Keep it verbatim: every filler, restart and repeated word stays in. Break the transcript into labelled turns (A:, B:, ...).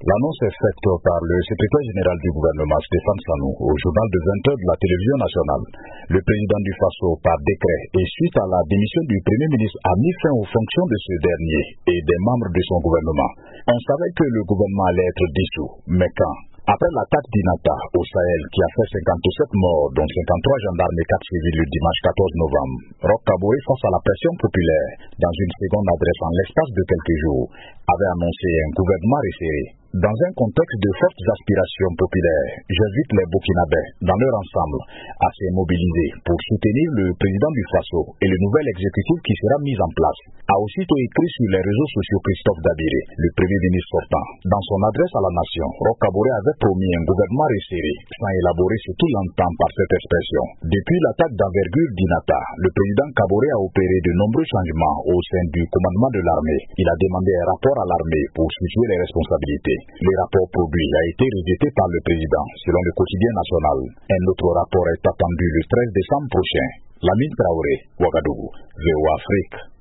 A: L'annonce est faite par le secrétaire général du gouvernement, Stéphane Sanou, au journal de vingt heures de la télévision nationale. Le président du Faso, par décret et suite à la démission du Premier ministre, a mis fin aux fonctions de ce dernier et des membres de son gouvernement. On savait que le gouvernement allait être dissous, mais quand? Après l'attaque d'Inata au Sahel qui a fait cinquante-sept morts, dont cinquante-trois gendarmes et quatre civils le dimanche quatorze novembre, Roch Kaboré, face à la pression populaire, dans une seconde adresse en l'espace de quelques jours, avait annoncé un gouvernement resserré. Dans un contexte de fortes aspirations populaires, j'invite les Burkinabés, dans leur ensemble, à se mobiliser pour soutenir le président du Faso et le nouvel exécutif qui sera mis en place. A aussitôt écrit sur les réseaux sociaux Christophe Dabiré, le premier ministre sortant. Dans son adresse à la nation, Roch Kaboré avait promis un gouvernement resserré, sans élaborer ce qu'il entend par cette expression. Depuis l'attaque d'envergure d'Inata, le président Kaboré a opéré de nombreux changements au sein du commandement de l'armée. Il a demandé un rapport à l'armée pour situer les responsabilités. Le rapport produit a été rejeté par le président, selon le quotidien national. Un autre rapport est attendu le treize décembre prochain. Lamine Traoré, Ouagadougou, V O A Afrique.